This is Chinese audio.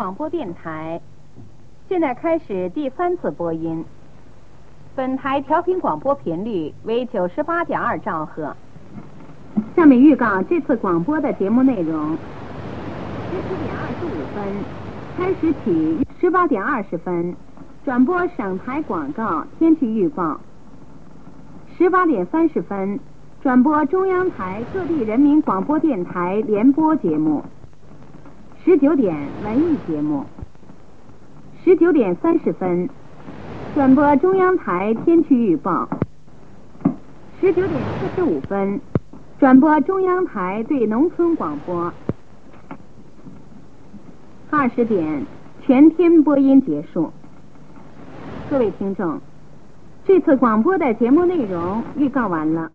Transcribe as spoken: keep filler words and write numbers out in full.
广播电台，现在开始第三次播音。本台调频广播频率为九十八点二兆赫。下面预告这次广播的节目内容：十七点二十五分开始起，十八点二十分转播省台广告、天气预报；十八点三十分转播中央台各地人民广播电台联播节目；十九点文艺节目；十九点三十分转播中央台天气预报；十九点四十五分转播中央台对农村广播；二十点全天播音结束。各位听众，这次广播的节目内容预告完了。